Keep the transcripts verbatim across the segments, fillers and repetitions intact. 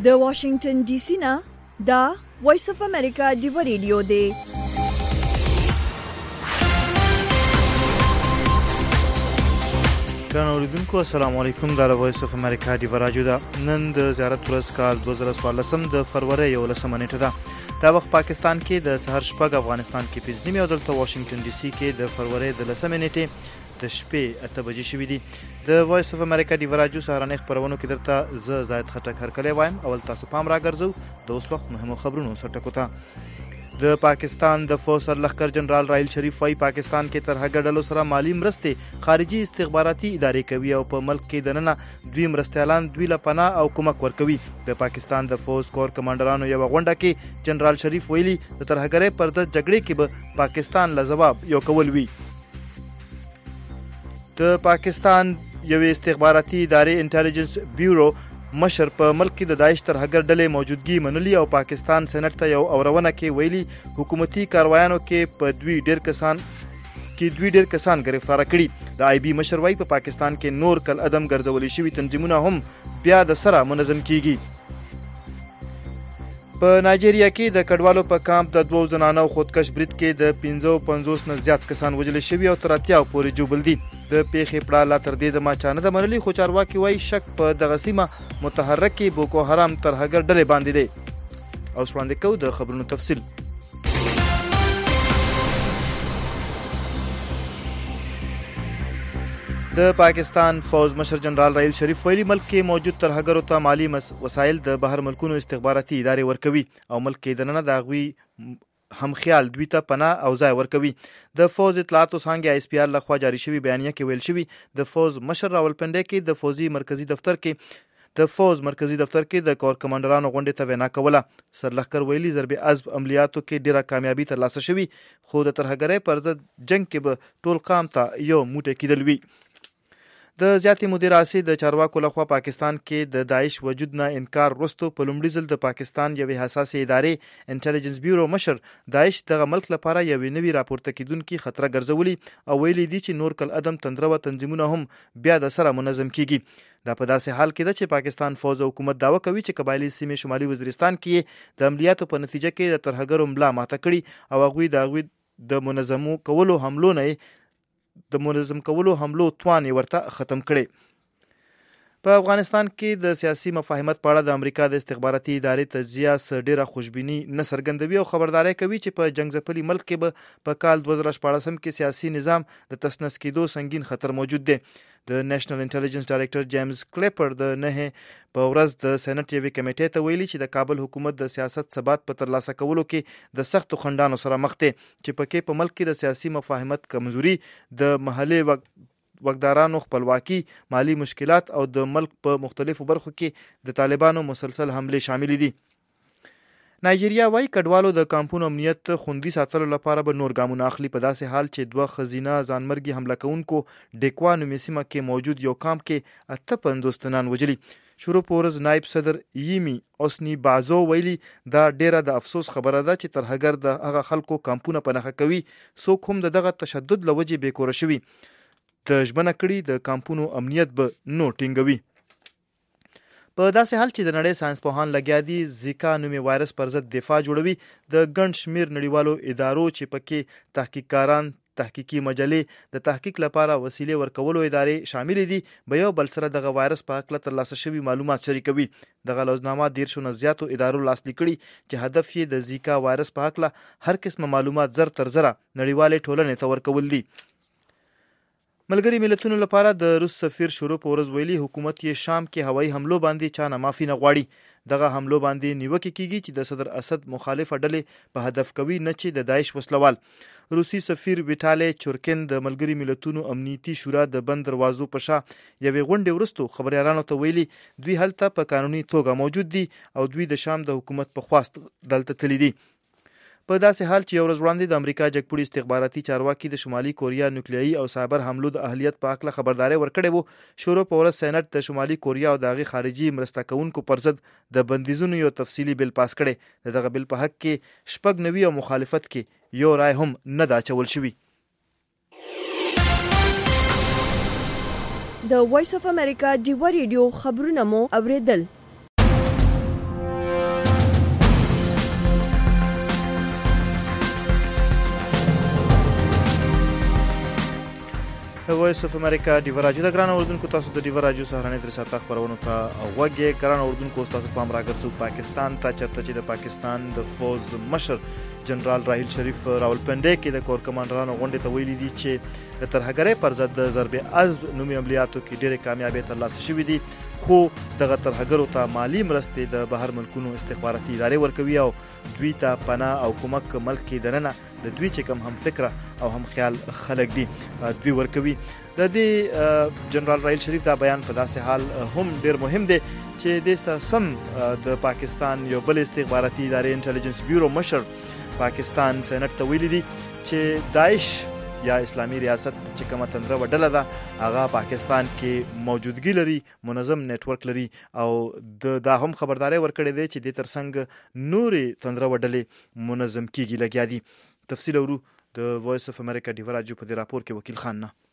د واشنگټن ډي سي نه دا وایس اف امریکا ډیو ریډیو دی. ګرانو اوریدونکو السلام علیکم. دا وایس اف امریکا ډیو راډیو ده. نن د زیارت ورځ کال دوه زره څوارلس د فروری یولسمه نیټه ده. دا وخت پاکستان کې د سحر شپږ، افغانستان کې پنځه نیمې او دلته واشنگټن ډي سي کې د فروری د لسمې نیټې د شپې اته بجې شوې دي. د وایس اف امریکا ډیو راډیو سهارنۍ خپرونو کې درته زه زاید خټک هرکلی وایم. اول تاسو پام راګرځو د اوس وخت مهمو خبرونو سرټکو ته. د پاکستان د فوج سرلښکر جنرال راحیل شریف وايي پاکستان کې ترهګر ډلو سره مالي مرستې خارجي استخباراتي ادارې کوي او په ملک کې دننه دوی مرستیالان دوی له پناه او کومک ورکوي. د پاکستان د فوج کور کمانډرانو یوه غونډه کې جنرال شریف ویلي د ترهګرۍ پر ضد جګړې کې به پاکستان له ځواب یو کول وي. د پاکستان یوې استخباراتي ادارې انټیلیجنس بیورو مشر په ملک کې د داعش ترهګر ډلې موجودګي منلي او پاکستان سېنات ته یو اورونه کې ویلي حکومتي کاروایانو کې په دوی ډېر کسان کې دوی ډېر کسان گرفتار کړي. د آی بي مشر وايي په پاکستان کې نور کل عدم ګرځولي شوي تنظیمونه هم بیا د سره منظم کیږي. په نایجیریا کې د کډوالو په کامپ د دوو زنانو خودکش برید کې د پنځه پنځوس نه زیات کسان وژل شوي او تر اتیاو پورې ژوبل دي. د پیښې پړه لا تر دې دمه چا نه ده منلي، خو چارواکي وایي شک په دغه سیمه متحرک بوکو حرام ترهګر ډلې باندې دی. اوس وړاندې کوو د خبرونو تفصیل. د پاکستان فوج مشر جنرال راحیل شریف ویلي ملک کې موجود ترهګرو ته مالی وسایل د بهر ملکونو استخباراتي ادارې ورکوي او ملک کې دننه د هغوی هم خیال دوی ته پناه او ځای ورکوي. د فوج اطلاعاتو څانګې آی اس پی آر لخوا جاری شوي بیانیه کې ویل شوي د فوج مشر راولپنډۍ کې د فوجي مرکزی دفتر کې د فوج مرکزی دفتر کې د کور کمانډرانو غونډې ته وینا کوله. سرلښکر ویلي ضرب عضب عملیاتو کې ډیره کامیابي ترلاسه شوي، خو د ترهګرۍ پر ضد جنگ کې به ټول قام ته یو موټی کیدل وي. د زیاتې مودې راهیسې د چارواکو لخوا پاکستان کې د داعش وجود نه انکار وروسته په لومړي ځل د پاکستان یوې حساسې ادارې انټیلیجنس بیورو مشر داعش دغه ملک لپاره یوې نوې راپورته کیدونکي خطره ګرځولي او ویلي دي چې نور کل عدم تندروه تنظیمونه هم بیا د سره منظم کیږي. دا په داسې حال کې ده چې پاکستان فوج او حکومت دعوه کوي چې قبایلي سیمې شمالي وزیرستان کې د عملیاتو په نتیجه کې د ترهګرو ملا ماته کړي او هغوی د هغوی د منظمو کولو حملو نه د منظم کولو حملو توان ورته ختم کړي. په افغانستان کې د سیاسي مفاهمت په اړه د امریکا د استخباراتي ادارې تجزیه څه ډیره خوشبیني نه څرګندوي او خبرداری کوي چې په جنګ ځپلي ملک کې به په کال دوه زره شپاړسم کې سیاسي نظام د تسنس کېدو سنگین خطر موجود دی. د نېشنل انټیلیجنس ډایریکټر جیمز کلیپر د نه په ورځ د سېنات یوې کمیټې ته ویلي چې د کابل حکومت د سیاست ثبات په ترلاسه کولو کې د سختو خنډانو سره مخ دی چې پکې په ملک کې د سیاسي مفاهمت کمزوري، د محلي وګدارانو خپلواکي، مالی مشکلات او د ملک په مختلفو برخو کې د طالبانو مسلسل حملې شامل دي. نایجیریا وايي کډوالو د کامپونو امنیت خوندي ساتلو لپاره به نور ګامونه اخلي په داسې حال چې دوه ښځینه ځانمرګي حمله کوونکو ډیکوا نومې سیمه کې موجود یو کامپ کې اته پنځوس تنان وژلي. شروع په ورځ نایب صدر یمی اوسنی بازو ویلي دا ډیره د افسوس خبره ده چې ترهګر د هغه خلکو کامپونه په نښه کوي څوک هم د دغه تشدد له وجې بېکوره شوي. د ژمنه کړي د کامپونو امنیت به نو ټینګوي. په داسې حال چې د نړۍ ساينس پوهان لګیا دي زیکا نومې وایرس پر ضد دفاع جوړوي، د ګڼ شمیر نړیوالو ادارو چې پکې تحقیقکاران، تحقیقي مجلې، د تحقیق لپاره وسیلې ورکولو ادارې شامل دي به یو بل سره دغه وایرس په هکله ترلاسه شوي معلومات شریکوي. دغه لوزنامه دیرشو نه زیاتو ادارو لاسلیک کړي چې هدف یې د زیکا وایرس په هکله هر قسمه معلومات زر تر زره نړیوالې ټولنې ته ورکول دي. ملګري ملتونو لپاره د روس سفیر شروع په ورځ ویلي حکومت یې شام کې هوایي حملو باندې چا نه معافي نه غواړي. دغه حملو باندې نیوکه کیږي چې د صدر اسد مخالفه ډلې په هدف کوي نه چې د داعش وسلوال. روسي سفیر ویټالي چورکین د ملګري ملتونو امنیتي شورا د بند دروازو په شا یوې غونډې وروسته خبريالانو ته ویلي دوی هلته په قانوني توګه موجود دي او دوی د شام د حکومت په خواست دلته تللی دي. په داسې حال چې یو ورځ وړاندې د امریکا جګپوړي استخباراتي چارواکي د شمالي کوریا نوکلیایي او سایبر حملو د اهلیت په هکله خبرداری ورکړې وو. شروع په ورځ سېنات د شمالي کوریا او د هغې خارجي مرسته کوونکو پر ضد د بندیزونو یو تفصیلي بل پاس کړی. د دغه بل په حق کې شپږ نوي او مخالفت کې یو رای هم نه دا اچول شوي. د وایس اف امریکا ډیو ریډیو خبرونه مو اوریدل. د وایس اف امریکا ډیو راډیو د ګران اوردونکو تاسو د ډیو راډیو سهارنۍ تر ساته خبرونه ته وګورئ. ګران اوردونکو تاسو پام راګرځو پاکستان ته چرته چې د پاکستان د فوز مشر جنرال راحیل شریف راولپنډي کې د کور کمانډرانو غونډې ته ویلي دي چې د ترهګرۍ پر ضد د ضرب عضب نومي عملیاتو کې ډېرې کامیابۍ ترلاسه شوې دي، خو دغه ترهګرو ته مالی مرستې د بهر ملکونو استخباراتي ادارې ورکوي او دوی ته پناه او کومک ملک کې دننه د دوی چې کوم هم فکره او هم خیال خلک دي دوی ورکوي. د دې جنرال راحیل شریف دا بیان په داسې حال هم ډېر مهم دی چې دسته سم د پاکستان یو بل استخباراتي ادارې انټيليجنس بیورو مشر پاکستان سېنات ته ویلي دي چې داعش یا اسلامي ریاست چې کومه تندره وډله ده هغه پاکستان کې موجودګي لري، منظم نیټورک لري او د دا هم خبرداري ورکړې ده چې د ترڅنګ نورې تندره وډلې منظم کیږي لګیا دي. تفصیل ورو د وایس اف امریکا ډیو راډیو په دې راپور کې وکیل خان نه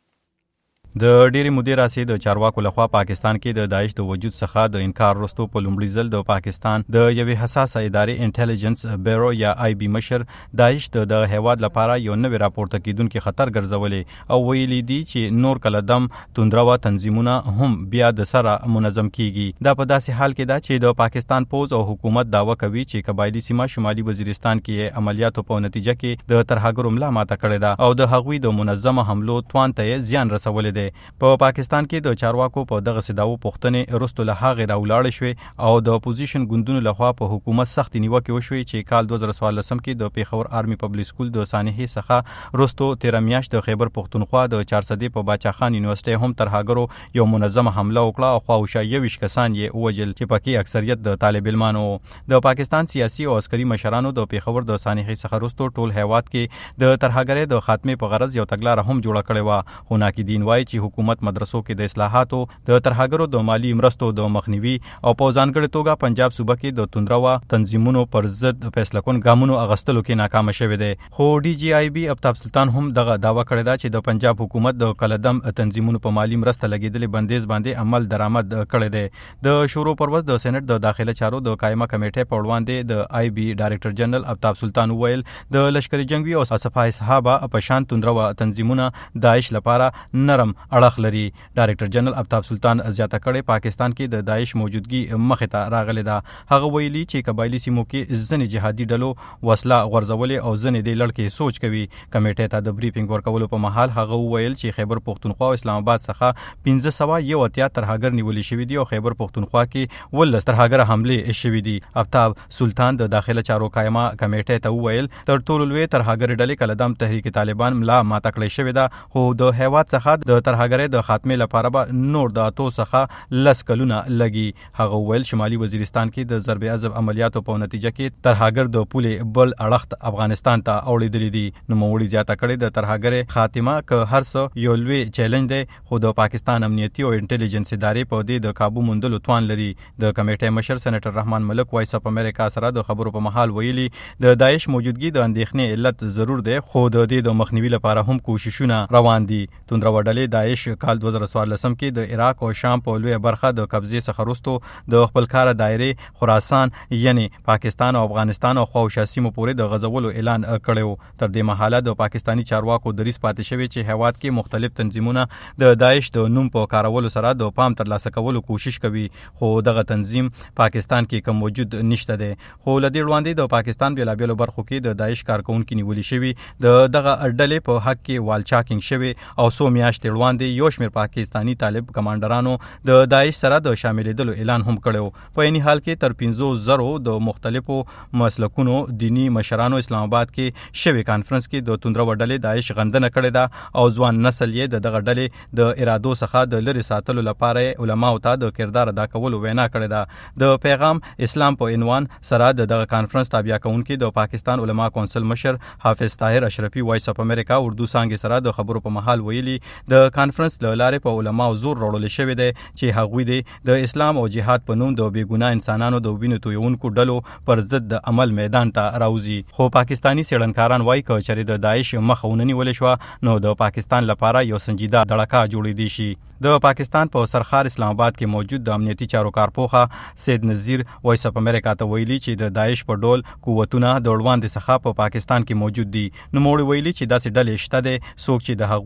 د ډېری مودې راځي د چارواکو لخوا پاکستان کې د داعش د وجود څخه د انکار وروسته په لومړي ځل د پاکستان د یوې حساسه ادارې انټيليجنس بیورو یا آی بي مشر داعش د هیواد لپاره یو نوې راپورته کیدونکو خطر ګرځولې او ویلي دي چې نور کله دم توندروا تنظیمونه هم بیا د سره منظم کیږي. دا په داسې حال کې ده چې د پاکستان پوز او حکومت داوا کوي چې قبایلی سیمه شمالي وزیرستان کې عملیاتو په نتیجه کې د ترهګرو ملا ماته کړې ده او د هغوی د منظمه حملو توان ته زیان رسولې ده. په پاکستان کې د چارواکو په دغه سداو پښتنې رستو له هغه راولاړ شوې او د اپوزیشن ګوندونو لخوا په حکومت سخت نیوکه وشوې چې کال دوه زره څوارلسم کې د پیښور آرمي پبلک سکول د سانحې څخه رستو تیر میاشت د خیبر پښتونخوا د چارسدې په باچا خان یونیورسيټي هم ترهګرو یو منظمه حمله وکړه او خواوشا یوش کسان یې وجل چې پکې اکثریت د طالب علمانو. د پاکستان سیاسي او عسکري مشرانو د پیښور د سانحې څخه رستو ټول هیواد کې د ترهګرۍ د خاتمه په غرض یو تګلارې هم جوړه کړې و. خو ناکدین وایي چې حکومت مدرسو کې د اصلاحاتو د ترهګرو د مالی مرستو د مخنیوي او په ځانګړي توګه پنجاب صوبه کې د توندروا تنظیمونو پر ضد فیصله کون ګامونو اغستلو کې ناکام شوه دی. خو ډي جی آی بي افتاب سلطان هم دغه داوا کړی دا چې د پنجاب حکومت د کلدم تنظیمونو په مالی مرسته لګیدلې بندیز باندې عمل درآمد کړی دی. د شورو پروز د سېنات د داخله چارو د قائمه کمیټې په وړاندې د آی بي ډایریکټر جنرال افتاب سلطان ویل د لشکري جنگي او صفای صحابه په شان توندروا تنظیمونه داعش لپاره نرم اړخ لري. ډایریکټر جنرال افتاب سلطان زیاته کړي پاکستان کې د داعش موجودګي مخه ته راغلي ده. هغه ویلي چې قبایلی سیمو کې ځنې جهادي ډلو وسله غورځولې او ځنې د لړکې سوچ کوي. کمیټې ته د بریفینګ ورکولو په محل هغه ویل چې خیبر پښتونخوا او اسلام آباد څخه پنځه سوه یو اتیا ترهګر نیولې شوې دي او خیبر پښتونخوا کې ولس ترهګر حمله شوې دي. افتاب سلطان د داخله چارو قائمه کمیټې ته ویل تر ټولو لوی ترهګر ډلې کلدم تحریک طالبان ملا ماته کړې شوې ده، خو د هیواد څخه د ترهګرۍ د خاتمه لپاره به نور د اتو څخه لس کلونه لګي. هغه ویل شمالي وزیرستان کې د ضرب عضب عملیاتو په نتیجه کې ترهګر د پولې بل اړخ افغانستان ته اوړېدلې دي. نو موړي زیاته کړي د ترهګر خاتمه که هر څه یو لوی چیلنج دی، خو د پاکستان امنیتي او انټيليجنس ادارې په دې د قابو موندلو توان لري. د کمیټې مشر سېنیټر رحمان ملک وایس اف امریکا سره د خبرو په محل ویلي د داعش موجودګي د اندېښنې علت ضرور دی، خو د دې د مخنیوي لپاره هم کوششونه روان دي. توندروا ډلې داعش کال دوه زره څوارلسم کې د عراق او شام په لویه برخه د قبضې څخه وروسته د خپل کار دایره خراسان یعنی پاکستان او افغانستان او خواوشا سیمو پورې د غزولو اعلان کړو. تر دې مهاله د پاکستانی چارواکو دریس پاتې شوی چې هیواد کې مختلف تنظیمونه د داعش د نوم په کارولو سره د پام ترلاسه کولو کوشش کوي، خو دغه تنظیم پاکستان کې کوم موجود نشته دی. خو لدې وړاندې د پاکستان بېلابېلو برخو کې د داعش کارکونکو نیولې شوی د دغه ډلې په حق کې وال چاکینګ شوی او سو میاشتې وړاندې یو شمېر پاکستانی طالب کمانډرانو د داعش سره د شاملېدلو اعلان هم کړو. په یعنی حال کې تر پنځو زرو د مختلفو مسلکونو دینی مشرانو اسلام آباد کې شوی کانفرنس کې د توندروا ډلې داعش غندنه کړې ده او ځوان نسل یې د دغه ډلې د ارادو څخه د لری ساتلو لپاره علماو ته د کردار ادا کولو وینا کړې ده. د پیغام اسلام په عنوان سره د دغه کانفرنس تابع کونکي د پاکستان علما کونسل مشر حافظ طاهر اشرفي وایس اف امریکا اردو څانګې سره د خبرو په محل ویلي د کانفرنس له لارې په علماو زور راوړل شوی دی چې هغوی د اسلام او جهاد په نوم د بېګناه انسانانو د وینو تویونکو ډلو پر ضد د عمل میدان ته راوځي. خو پاکستانی څېړنکاران وایي که چېرې د داعش مخه ونه نیولې شوه نو د پاکستان لپاره یو سنجیده دړکه جوړېدی شي. د پاکستان په سرخار اسلام آباد کې موجود د امنیتي چارو کارپوخه سید نذیر وایس اف امریکا ته ویلي چې د داعش په ډول قوتونه د وړاندې څخه په پاکستان کې موجود دي. نو موږ ویلي چې داسې ډلې شته دي څوک چې د هغوی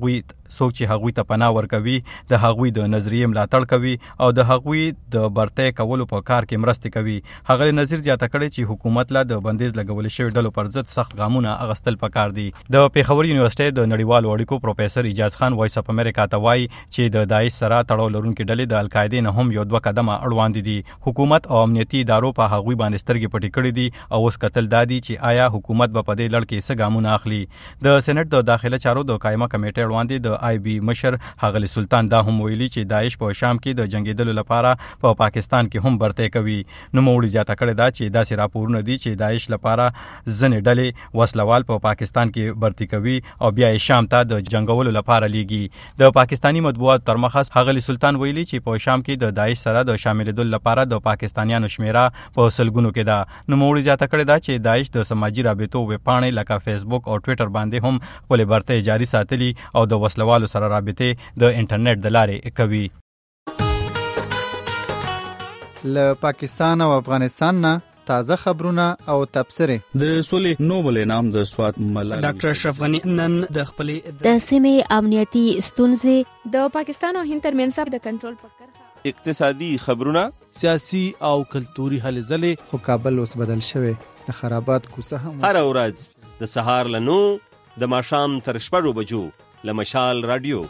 څوک چې هغوی ته پناه ورکوي د هغوی د نظریې ملاتړ کوي او د هغوی د برتۍ کولو په کار کې مرسته کوي. هغه نظیر زیاته کړې چې حکومت لا د بندیز لګول شوی ډلو پر ضد سخت ګامونه اخیستل پکار دي. د پیښور یونیورسيټي د نړیوالو اړیکو پروفیسور ایجاز خان وایس اف امریکا ته وایي چې د داعش سره تړاو لرونکي ډلې د القاعده نه هم یو دوه قدمه اړوند دي. حکومت او امنیتي ادارو په هغوی باندې سترګې پټې کړې دي او اوس کتل دادي چې آیا حکومت به په دې لړ کې څه ګامونه اخلي. د سېنات د داخله چارو د قائمه کمیټې وړاندې د آی بي مشر ښاغلي سلطان دا هم ویلي چې داعش په شام کې د جنگیدلو لپاره په پا پاکستان کې هم برتۍ کوي. نو موږ زیاته کړې دا چې داسې راپورونه دي چې داعش لپاره ځنې ډلې وسلوال په پا پاکستان کې برتۍ کوي او بیا یې شام ته د جنگولو لپاره لیږي. د پاکستانی مطبوعات تر مخه ښاغلي سلطان ویلي چې په شام کې د داعش سره د شاملېدو لپاره د پاکستانیانو شمیره په سلګونو کې ده. نو موږ زیاته کړې دا چې داعش د سماجی رابطو ویبپاڼې لکه فیسبوک او ټویټر باندې هم خپل برتۍ جاري ساتلي او د وسلوالو سره رابطې د انټرنیټ د لارې کوي. له پاکستان او افغانستان نه تازه خبرونه او تبصرې. د سولې نوبل انعام د سوات ملالۍ ډاکټر اشرف غنی نن د خپلې د سیمې امنیتي ستونزې د پاکستان او هند ترمنځ د کنټرول په کرښه اقتصادي خبرونه سیاسي او کلتوري هلې ځلې. خو کابل اوس بدل شوی د خرابات کوڅه هم هر ورځ د سهار له نو د ماښام تر شپږو بجو له مشال رادیو.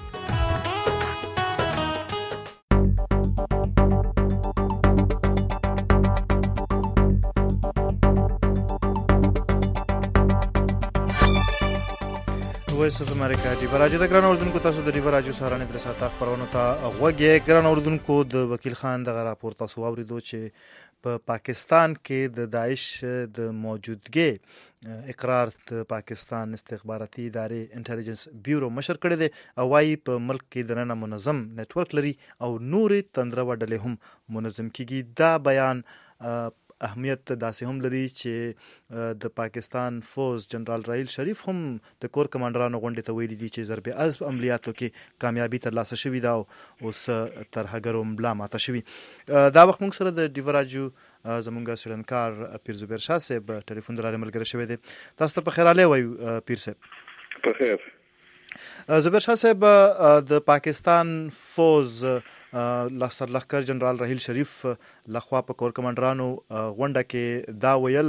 وایس اف امریکا ډیو راجو د ګران اردوونکو تاسو د ډیو راجو سهارنې تر ساته خبرونه ته غوږی. ګران اردوونکو د وکیل خان دغه راپور تاسو واوریدو چې په پاکستان کې د داعش د موجودګۍ اقرار د پاکستان استخباراتي ادارې انټيليجنس بیورو مشر کړی دی او وايي په ملک کې دننه منظم نتورک لري او نورې تندرو ډلې هم منظم کیږي. دا بیان اهمیت داسې هم لري چې د پاکستان فوز جنرال رائل شریف هم د کور کمانډرانو غونډې ته ویلي دي چې ضرب عضب عملیاتو کې کامیابی ترلاسه شوې ده او اوس ترهګرو ملا ماته شوي. دا وخت موږ سره د ډیو راجو زمونږ سړنکار پیر زبیر شاه صاحب ټلیفون د لارې ملګری شوی دی. تاسو ته په خیر علي وایو پیر صاحب. په خیر. زبیر شاه صاحب د پاکستان فوز لخر لخر جنرال رحیل شریف لخوا په کور کمانډرانو غونډه کې دا ویل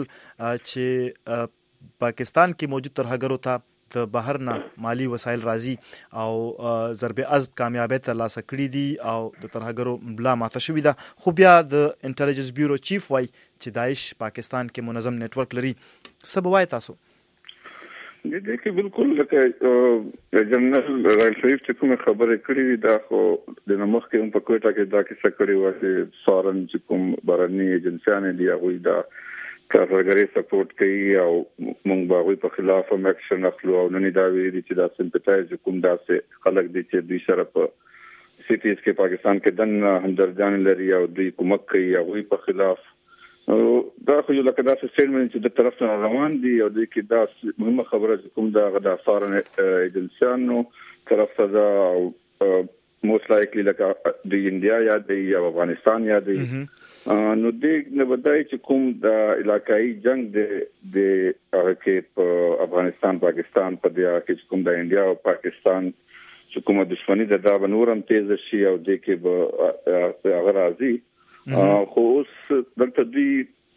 چې پاکستان کې موجود ترهګرو ته د بهر نه مالی وسایل راځي او ضرب عضب کامیابی ترلاسه کړي دي او د ترهګرو ملا ماته شوې ده. خو بیا د انټيليجنس بیورو چیف وایي چې داعش پاکستان کې منظم نتورک لري. څه به وایي تاسو؟ دې دې کې بالکل لکه جنرال رائل شریف چې کومه خبره کړې دا خو د نمخ کې هم په کوټه کې دا کیسه کړې و چې سارن چې کوم بهرني ایجنسیانه دی هغه دا کارګري سپورټ کوي او موږ باغوي په خلاف هم اکشن اخلو او نن دا ویلي چې دا سمپټایز کوم داسې خلک دي چې دوی سره په سیټیز کې پاکستان کې دن همدردان لري او دوی کومک کوي هغه په خلاف دا خو یو لکه داسې سټیټمنټ چې د طرف نه روان دي او د کې دا مهمه خبره چې کوم دا غدا سارن ایجنسیانو طرف ته دا موست لایکلی لکه د انډیا یا د افغانستان یا د نو دې نه بدای چې کوم د علاقائی جنگ د د هغه کې په افغانستان پاکستان په دیا کې کوم د انډیا او پاکستان چې کومه دښمنی د دا بنورم تیز شي او د کې به هغه راځي. خو اوس دلته دوی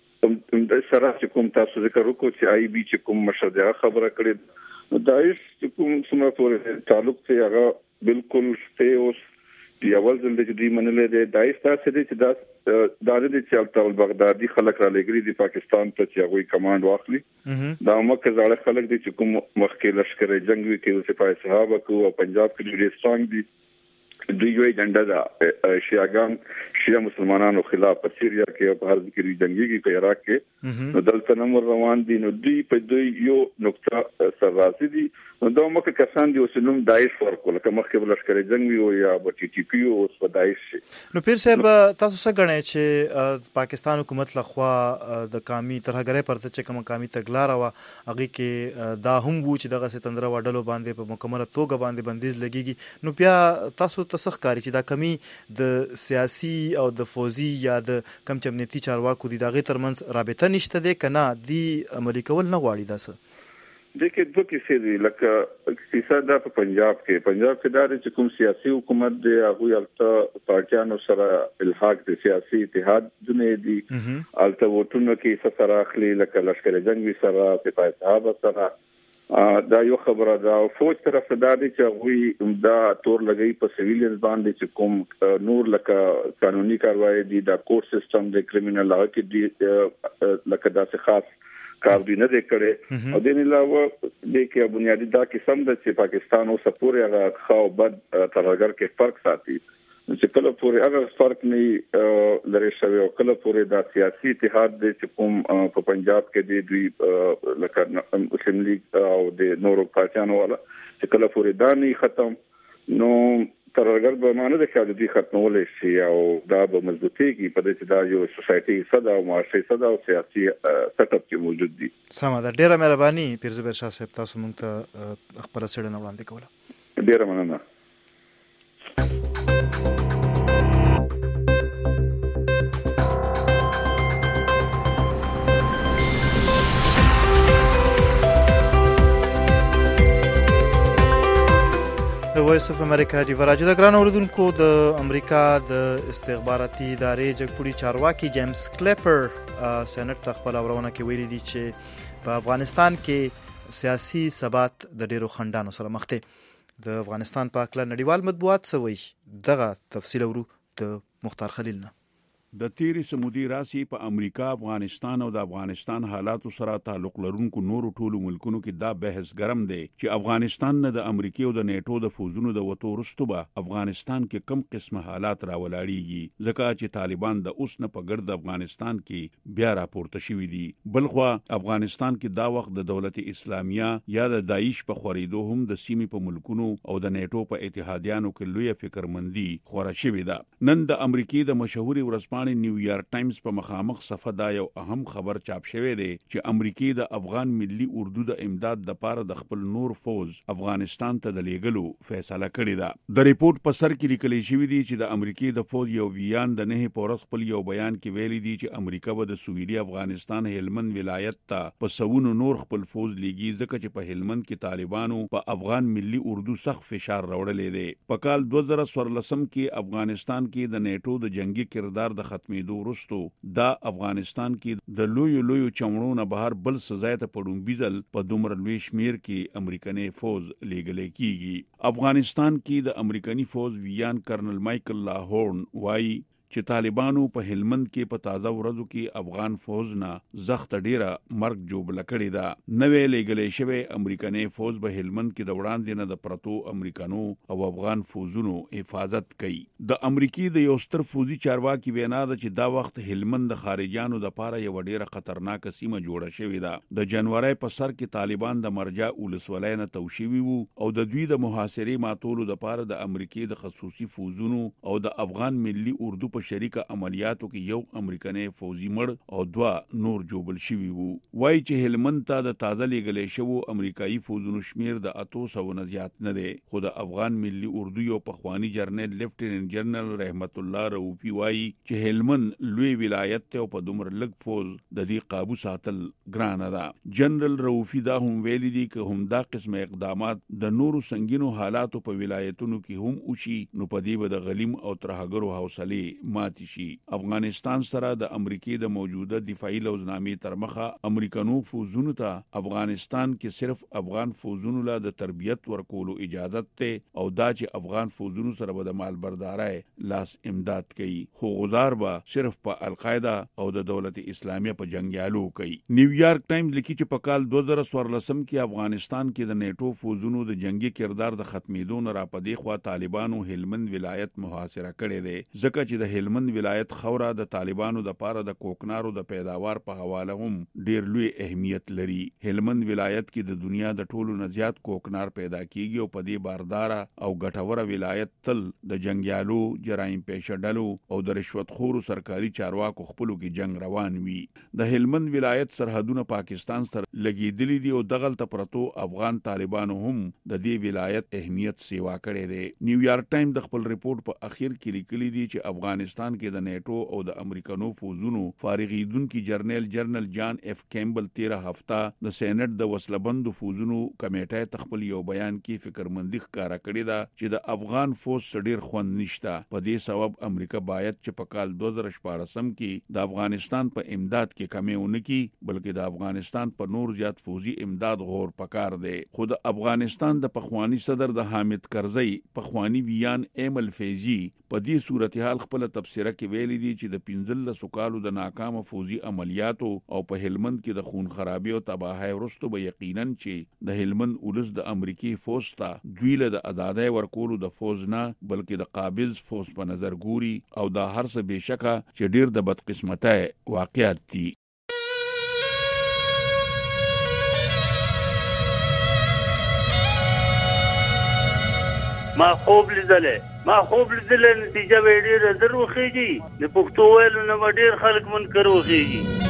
د سره چې کوم تاسو ذکر وکړو چې آی بي چې کوم مشر خبره کړې نو داعش چې کوم څومره پورې تعلق ته هغه بالکل شته اوس دی اول ځل چې دوی منلې ده داعش تاسو دې چې دا د دې چې الطول بغدادي خلک را لګري دي پاکستان ته چې هغه کمانډ واخلي دا مکه زړه خلک دي چې کوم مخکې لشکر جنگ وی کې سپاه صحابه کو او پنجاب کې ډېر سترنګ دي دوی یو ایجنډا دا شیعاګان شیعه مسلمانانو خلاف په سیریا کې او په هر ځای کې جنگي په عراق کې نو دلته نمبر روان دي نو دوی په دوی یو نقطه سراسي دي نو دا مکه کسان دي اوس نوم داعش ورکول کوم مخکې بل لشکري جنگ وی او یا په ټي ټي پی او په داعش. نو پیر صاحب تاسو څه غنئ چې پاکستان حکومت لخوا د قومي ترهګرۍ پرته چې کوم قومي تګلار او هغه کې دا هم وو چې دغه ستندره وډلو باندې په مکمله توګه باندې بندیز لګیږي نو بیا تاسو څه ښکاري چې دا کمی د سیاسي او د فوزي یا د کم چمنيتي چارواکو دي دغه ترمنځ رابطه نشته ده کنه دی عملي کول نه غواړي داسه؟ د کې دوه کیسې دي لکه کیسه دا په پنجاب کې پنجاب کې دا چې کوم سیاسي حکومت دی هغه الته پارټیانو سره الحاق د سیاسي اتحاد جنې دي الته وټونو کې سره اخلي لکه لشکر جنگي سره په اتحاد سره دا یو خبره ده. فوج طرف دا دي چې هغه دا تور لګي په سیویلینز باندې چې کوم نور لکه قانوني کاروایی دي دا کورټ سیستم د کریمینل لا کې دي لکه دا څه خاص کار دی نه دی کړي او د نه علاوه د کې بنیادی دا قسم د چې پاکستان او سپوري هغه خو بد ترګر کې فرق ساتي چې کله پورې هغه فرق نه لري شوی او کله پورې دا سیاسي اتحاد د چې کوم په پنجاب کې د دوی لکه مسلم لیگ او د نورو پارټیانو والا چې کله پورې دا نه ختم نو ترګر به معنی د خاله دي ختمول شي او دا به مضبوطيږي په دې چې دا یو سوسايټي صدا او معاشري صدا او سیاسي سیټ اپ کې موجود دي. سمه ده. ډیره مهرباني پیرزبر شاه صاحب تاسو مونږ ته خبره سره وړاندې کوله. ډیره مننه. وایس اف امریکا دی وراجه د ګران اوریدونکو د امریکا د استخباراتي ادارې جګپوړي چارواکي جیمز کلیپر سېنات ته خپل اورونه کې ویلي دي چې په افغانستان کې سیاسي ثبات د ډیرو خندانو سره مخ دی. د افغانستان په اړه نړیوال مطبوعات سوي دغه تفصیل ورو د مختار خلیل نه. د تیری سمودي راسي په امریکا افغانستان او د افغانستان حالاتو سره تعلق لرونکو نورو ټولو ملکونو کې دا بحث ګرم دی چې افغانستان نه د امریکای او د نیټو د فوزونو د وټو وروسته به افغانستان کې کم قسمه حالات راولاړيږي ځکه چې طالبان د اوس نه په ګرد افغانستان کې بیا راپورته شوي دي. بلخوا افغانستان کې دا وخت د دولت اسلامیه یا د داعش په خوريدو هم د سیمې په ملکونو او د نیټو په اتحادیانو کې لوی فکرمندي خوره شوې ده. نن د امریکای د مشهوري ورځپاڼې نیویارک ټایمز په مخامخ صفحه دا یو اهم خبر چاپ شوی دی چې امریکای د افغان ملي اردو د امداد د پاره د خپل نور فوج افغانستان ته د لیږلو فیصله کړې ده. د ریپورت په سر کې لیکل شوی دی چې د امریکای د فوج یو ویان د نه پورس خپل یو بیان کې ویلي دی چې امریکا به د سویلي افغانستان هلمند ولایت ته په سونو نور خپل فوج لیږي ځکه چې په هلمند کې طالبانو په افغان ملي اردو سخت فشار راوړلې دی. په کال دوه زره څوارلس کې افغانستان کې د نیټو د جنگي کردار د ختمېدو وروسته دا افغانستان کې د لوی لوی چمړو نه بهر بل سزا ته پړون بيدل په دومره لوی شمیر کې امریکایي فوج لیږل کیږي. افغانستان کې د امریکایي فوج ویان کرنل مایکل لاهورن وایي چې طالبانو په هلمند کې په تازه ورځو کې افغان فوج نه زخت ډیره مرګ جوړ کړی دا. نوې لیږلې شوی امریکایي فوج به هلمند کې د وړاندې نه د پرتو امریکانو او افغان فوجونو حفاظت کوي. د امریکای د یو ستر فوجي چارواکي وینا ده چې دا وخت هلمند د خارجيانو د پاره یو ډیره خطرناک سیمه جوړه شوې ده. د جنوري په سر کې طالبان د مرجع ولسوالۍ نه توشيوي وو او د دوی د محاصرې ماتولو د پاره د امریکای د خصوصي فوجونو او د افغان ملي اردو په شریکه عملیاتو کې یو امریکایي فوجي مړ او دوا نور جوبل شوی وو. وایي چې هلمند ته د تازه لیږلې شوو امریکایي فوجونو شمیر د اتو سو نه زیات نه دی. خو د افغان ملي اردو یو پخوانی جرنیل لیفټیننټ جنرال رحمت الله رؤفي وایي چې هلمند لوی ولایت ته په دومره لږ فوج د دې قابو ساتل ګران ده. جنرال رؤفي دا هم ویلي دي چې هم دا قسمه اقدامات د نورو سنگینو حالاتو په ولایتونو کې هم وشي نو په دې به د غلیم او ترهګرو حوصله ماتي شي. افغانستان سره د امریکای د موجوده دفاعي لوزنامې تر مخه امریکانو فوجونو ته افغانستان کې صرف افغان فوجونو له د تربیت ورکولو اجازه ته او دا چې افغان فوجونو سره به د مالبردارای لاس امداد کوي خو غزار به صرف په القاعده او د دولت اسلامیه په جنگیالو کوي. نیویارک ټایمز لیکي چې په کال دوه زره څوارلس کې افغانستان کې د نیټو فوجونو د جنگي کردار د ختمېدو نه را پدې خوا طالبانو هلمند ولایت محاصره کړی دی ځکه چې د هلمند ولایت خوره د طالبانو د پاره د کوکنارو د پیداوار په حواله هم ډیر لوی اهمیت لري. هلمند ولایت کې د دنیا د ټولو نه زیات کوکنار پیدا کیږي او په دې باردار او ګټوره ولایت تل د جنگیالو جرایم پېښه ډلو او د رشوت خورو سرکاري چارواکو خپلو کې جنگ روان وي. د هلمند ولایت سرحدونه پاکستان سره لګیدلي دي او دغلت پرتو افغان طالبانو هم د دې ولایت اهمیت سیوا کړی دی. نیویارک ټایم د خپل ریپورت په اخیر کې لیکلي دي چې افغانستان افغانستان کې د نیټو او د امریکانو فوزونو فارغیدونکو جرنیل جنرال جان اف کیمبل تیره هفته د سېنات د وسلبندو فوزونو کمیټه تخپل یو بیان کې فکرمندي ښکارا کړې ده چې د افغان فوز ډیر خوند نشته. په دې سبب امریکا باید چې په کال دوه زره شپاړسم کې د افغانستان په امداد کې کمی ونه کړي، بلکې د افغانستان په نور زیات فوزي امداد غور پکار دی. خو د افغانستان د پخوانی صدر د حامد کرزی پخوانی ویان ایمل فیضی په دې صورتحال خپل تفسیره کې ویلي دي چې د پنځلسو کالو د ناکامه فوزي عملیاتو او په هلمند کې د خون خرابي او تباہي وروسته به یقینا چې د هلمند ولس د امریکای فوز ته دوی له د آزادۍ ورکولو د فوز نه بلکې د قابض فوز په نظر ګوري او دا هر څه بشکه چې ډیر د بدقسمتۍ واقعیت دي. ما خوب لیدلې ما خوب لیدلې نتیجه به ډېره زر وخیږي. د پښتو ویلو نه به ډېر خلک منکر وخیږي.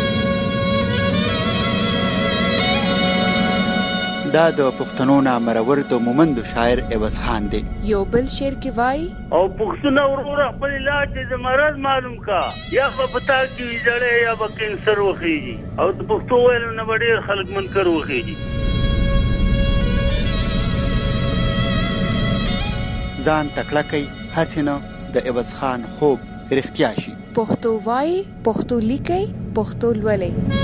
دا د پښتنو نامرور د مومندو شاعر عوض خان دی. یو بل شعر کې وای او پښتون ورور خپل علاج د مرض معلوم کا یا په پتا کې جړې یا په کینسر وخیږي او د پښتو ویلو نه به ډېر خلک منکر وخیږي. ځان تکړه کوي حسینه د عوض خان خوب رښتیا شي. پښتو وای پښتو لیکي پښتو لولي.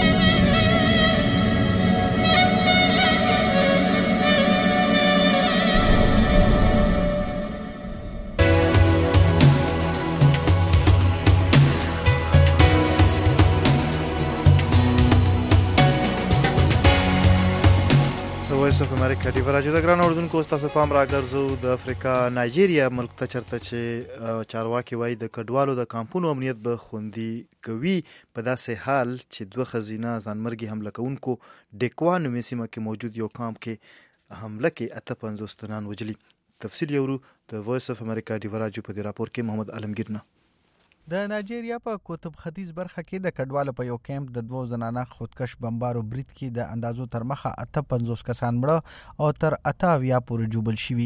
وایس اف امریکا دی ورجه د ګران اردوونکو تاسو پام راګرځو د افریقا نایجیریا ملک ته چرته چې چارواکي وای د کډوالو د کامپونو امنیت به خوندي کوي په داسې حال چې دوه خزینه ځانمرګي حمله کوونکو ډیکوان میسیمه کې موجود یو کامپ کې حمله کې اته پنځوس تنان وجلي. تفصیل یورو د وایس اف امریکا دی ورجه په دې راپور کې محمد عالمگیر نه. د نایجیریا په قطب ختیځ برخه کې د کډوالو په یو کیمپ د دوو زنانه خودکش بمبارو برید کې د اندازو تر مخه اته پنځوس کسان مړه او تر اته اویا پورې جوبل شوي.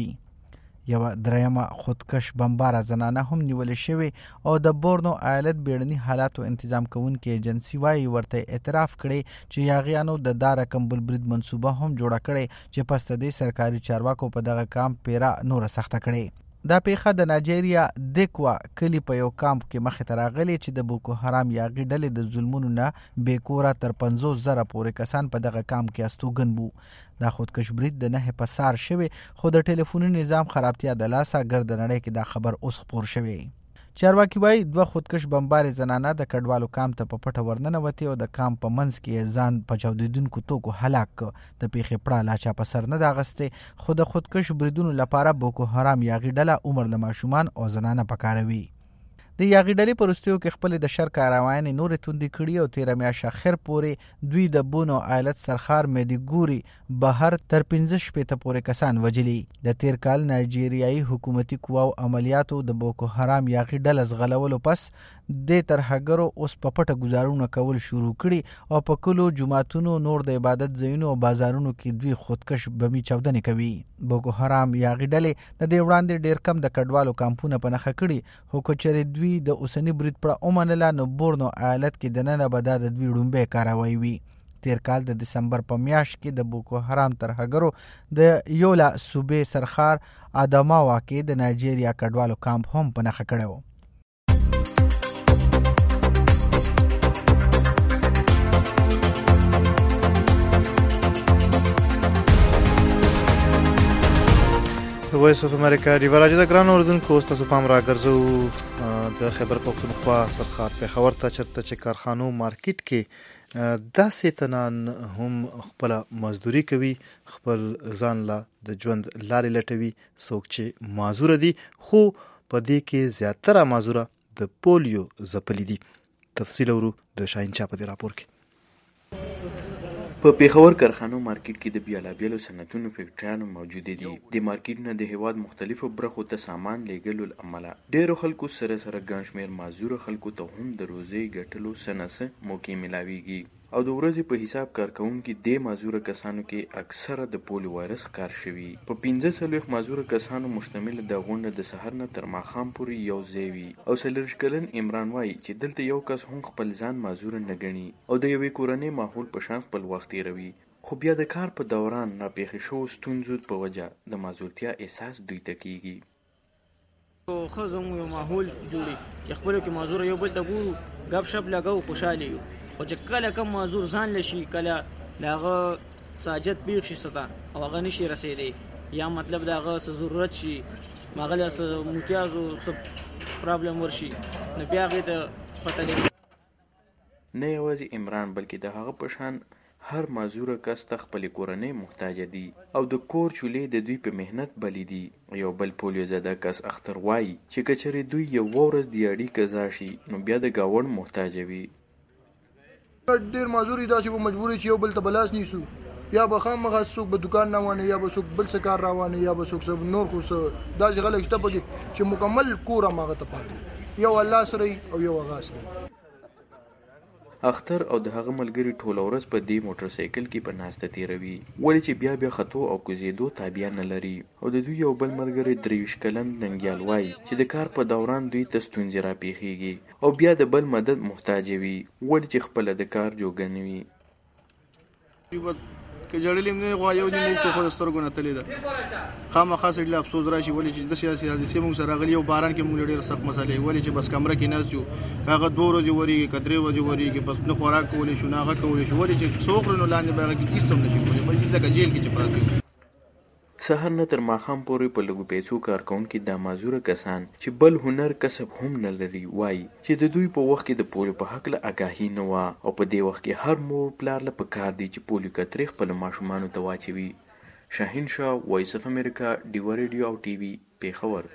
یو درېیمه خودکش بمباره زنانه هم نیول شوی او د بورنو ایالت بیړني حالاتو تنظیم کوونکې ایجنسی وايي ورته اعتراف کړي چې یاغیانو د دا رقم بل برید منصوبه هم جوړه کړي چې پس د دې سرکاري چارواکو په دغه کامپ پیرا نور سخته کړي. دا پیښه د نایجیریا دیکوا کلی په یو کامپ کې مخې ته راغلی چې د بوکو حرام یاغي ډلې د ظلمونو نه بې کوره تر پنځوس زره پورې کسان په دغه کامپ کې استوګن وو. دا خودکش برید د نهه په سار شوی خو د ټلیفوني نظام خرابتیا د لاسه ګرد نړۍ کې دا خبر اوس خپور شوی. چارواکي وایي دوه خودکش بمبارې زنانه د کډوالو کامپ ته په پټه ورننوتې او د کامپ په منځ کې ځان په چاودېدونکو توکو هلاک کړ. د پیښې پړه لا چا په سر نه ده اخیستې خو د خودکش بریدونو لپاره بوکو حرام یاغي ډله عمر له ماشومان او زنانه پکاروي. د یاغي ډلې په وروستیو کې خپلې د شر کاروانې نورې توندې کړي او تېره میاشت اخر پورې دوی د بونو ایالت سرخار میډیګوري بهر تر پنځه شپېته پورې کسان وجلي. د تېر کال نایجیریایي حکومتي قواو عملیاتو د بوکو حرام یاغي ډله زغلولو پس د ترهګرو اوس په پټه ګزارونه کول شروع کړي او په کلو جماعتونو نور د عبادت ځایونو او بازارونو کې دوی خودکش بمي چاودنې کوي. بوکو حرام یاغي ډلې د دې وړاندې ډېر کم د کډوالو کامپونه په نښه کړي خو که چېرې دوی د اوسني برید پړه ومنله نو بورنو ایالت کې دننه به دا د دوی ړومبی کاروی وي. تیر کال د دسمبر په میاشت کې د بوکو حرام ترهګرو د یولا صوبې سرخار آدماوا کې د نایجیریا کډوالو کامپ هم په نښه کړی و. وایس اف امریکا دی ورجه د ګران اردوونکو تاسو پام راګرځو د خیبر پختونخوا سرخار پېښور ته چرته چې کارخانو مارکیټ کې داسې تنان هم خپل مزدوري کوي خپل ځان لا د ژوند لارې لټوي څوک چې معذور دي خو په دې کې زیاتره معذوره د پولیو ځپلي دي. تفصیل ورو د شاهین چا په دې راپور کې. په پیښور کارخانو مارکیټ کې د بیلابیلو صنعتونو فیکټریانو موجود دي. د مارکیټ نه د هیواد مختلفو برخو ته سامان لیږلو له امله ډیرو خلکو سره سره ګڼ شمېر معذور خلکو ته هم د روزۍ ګټلو څه نه څه موقع میلاویږي. او د ورځې په حساب کارکونکي د معذوره کسانو کې اکثره د پولیو وایرس ښکار شوي. په پنځه څلوېښت معذوره کسانو مشتمل د غونډه د سحر نه تر ماښام پورې یو ځای وي. او څلوېښت کلن عمران وایي چې دلته یو کس هم خپل ځان معذوره نه ګڼي او د یوې کورنۍ ماحول په شان خپل وخت تېروي. خو بیا د کار په دوران ناپېښې شوو ستونزو په وجه د معذورتیا احساس دوی ته کېږي. ښځو مو یو ماحول جوړي چې خپلو کې معذوره یو بل ته ګورو، ګپ شپ لګو، خوشحاله یو. خو چې کله کم معذور ځان لشي، کله د هغه ساجت پیښ شي څه ته او هغه نشي رسېدی، یا مطلب د هغه څه ضرورت شي، هغه څه متیازو څه پرابلم ورشي، نو بیا هغې ته پته لګي. نه یوازې عمران بلکې د هغه په شان هر معذوره کس ته خپلې کورنۍ محتاجه دي او د کور چولې د دوی په مهنت بلې دي. یو بل پولیو زده کس اختر وایي چې که چېرې دوی یوه ورځ د اړي قضا شي نو بیا د ګاونډ محتاجه وي. ډېر معذور داسې به مجبور چې یو بل ته بلاس نیسو، یا به خامخا څوک به دکان روانه، یا به څوک بل څه کار روانه، یا به څوک نور. خو څه داسې خلک شته پکې چې مکمل کور هماغه ته پاتې، یو الله سره او یو هغه سره. اختر او د هغه ملګري ټوله ورځ په دې موټر سایکل کې په ناسته تېروي، ولې چې بیا بیا خطو او کوزېدو تابیا نه لري. او د دوی یو بل ملګری درویشت کلن ننګیال وایي چې د کار په دوران دوی ته ستونزې راپېښېږي او بیا د بل مدد محتاجه وي، ولې چې خپله د کار جوګه نه وي. که جړلې نه غوا یو دې موږ خو د سترګو نه تللی ده، خامخا سړي له افسوس راشي، ولې چې د سیاسي حادثې موږ سره راغلي، یو باران کې موږ ډېر سخت مسئلې، ولې چې بس کمره کې ناست یو، که هغه دوه ورځې ورېږي که درې ورځې ورېږي، بس نه خوراک کولی شو نه هغه کولی شو، ولې چې څه وخورو نو لاندې به هغه کې هېڅ هم نه شي کولی، بلکې لکه جیل کې چې پراته وي. سهار نه تر ماښام پورې په لږو پیسو کار کوونکي دا معذوره کسان چې بل هنر کسب هم نه لري وایي چې د دوی په وخت کې د پولیو په هکله آګاهي نه وه، او په دې وخت کې هر مور پلار له پکار دی چې پولیو کترې خپلو ماشومانو ته واچوي. شاهین شاه، وایس اف امریکا، ډیوه ریډیو او ټي وي، پېښور.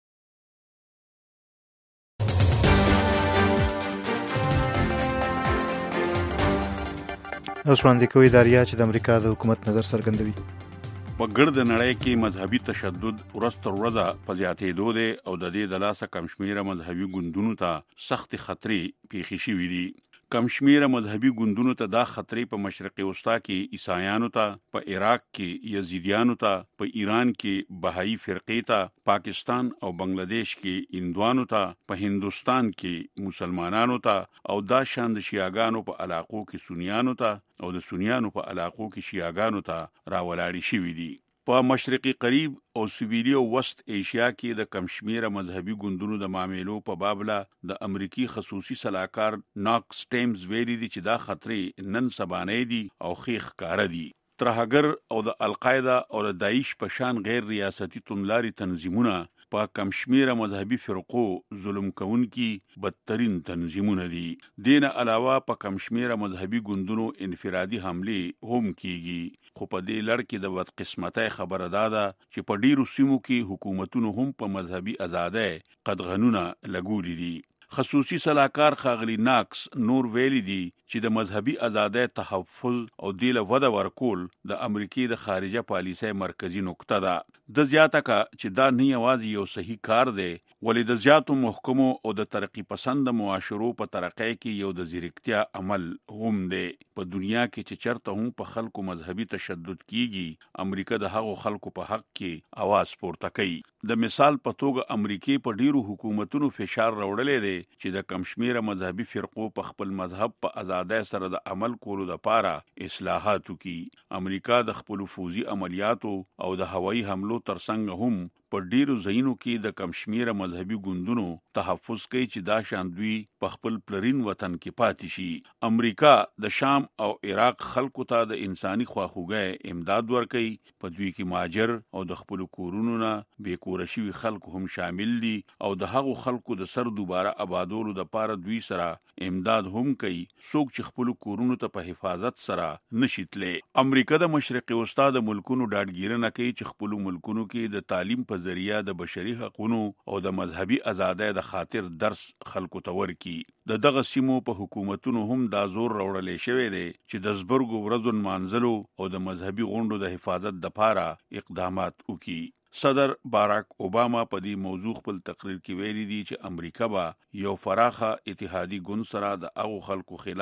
اوس وړاندې کوي داریا چې د امریکا د حکومت نظر څرګندوي. په ګرد نړۍ کې مذهبي تشدد ورځ تر ورځه په زیاتېدو دی او د دې د لاسه کم شمېره مذهبي ګوندونو ته سختې خطرې پیښې شوي دي. کم شمېره مذهبي ګوندونو ته دا خطرې په مشرق وسطا کې عیسایانو ته، په عراق کې یزیدیانو ته، په ایران کې بهایي فرقې ته، پاکستان او بنگلادیش کې هندوانو ته، په هندوستان کې مسلمانانو ته، او دا شان د شیعاګانو په علاقو کې سنیانو ته او د سنیانو په علاقو کې شیعاګانو ته راولاړې شوي دي. په مشرقي قریب او سویلي او وسط ایشیا کې د کم شمېره مذهبي ګوندونو د معاملو په بابله د امریکي خصوصي سلاکار ناکس ټیمز ویلي دي چې دا خطرې نن سبانۍ دي او ښې ښکاره دي. ترهګر او د القاعده او د داعش په شان غیر ریاستي توندلاري تنظیمونه په کم شمېره مذهبي فرقو ظلم کوونکي بدترین تنظیمونه دي. دین علاوه په کم شمېره مذهبي ګوندونو انفرادي حملې هم کیږي. خو په دې لړ کې د بدقسمتۍ خبره دا ده چې په ډیرو سیمو کې حکومتونو هم په مذهبي ازادۍ قدغنونه لګولي دي. خصوصي سلاکار ښاغلي ناکس نور ویلي دي چې د مذهبي ازادۍ تحفظ او دې له وده ورکول د امریکې د خارجه پالیسۍ مرکزي نقطه ده. د زیاته کا چې دا نه یوازې یو صحیح کار دی، ولې د زیاتو محکمو او د ترقی پسند معاشرو په ترقۍ کې یو د ځیرکتیا عمل هم دی. په دنیا کې چې چرته هم په خلکو مذهبي تشدد کیږي، امریکا د هغو خلکو په حق کې आवाज پورته کوي. د مثال په توګه امریکې په ډیرو حکومتونو فشار راوړلی دی چې د کم شمېره مذهبي فرقو په خپل مذهب په ازادۍ سره د عمل کولو لپاره اصلاحات وکړي. امریکا د خپلو فوزي عملیاتو او د هوایي حملو ترڅنګ هم په ډیرو ځایونو کې د کم شمېره مذهبي ګوندونو تحفظ کوي چې دا شان دوی په خپل پلرین وطن کې پاتې شي. امریکا د شام او عراق خلکو ته د انساني خواخوږۍ امداد ورکوي. په دوی کې مهاجر او د خپلو کورونو نه بې کوره شوي خلکو هم شامل دي او د هغو خلکو د سر دوباره آبادولو دپاره دوی سره امداد هم کوي، څوک چې خپلو کورونو ته په حفاظت سره نشي تللی. امریکا د مشرق وسطا د ملکونو ډاډګیرنه کوي چې خپلو ملکونو کې د تعلیم په ذریعه د بشري حقونو او د مذهبي ازادۍ د خاطر درس خلکو ته ورکي. د دغه سیمو په حکومتونو هم دا زور راوړلی شوی دی چې د زبرګو ورځو نمانځلو او د مذهبي غونډو د حفاظت دپاره اقدامات وکړي. صدر باراک اوباما په دې موضوع خپل تقریر کې ویلي دي چې امریکا به یو فراخه اتحادي ګوند سره د هغو خلکو خلاف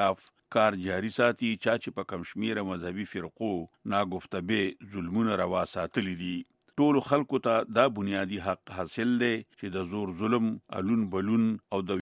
کار جاری ساتي چا چې په کم شمیره مذهبي فرقو ناګفته به ظلمونه روا ساتلي دي. ټول خلکو ته دا بنیادی حق حاصل دی چې د زور ظلم الون بلون او د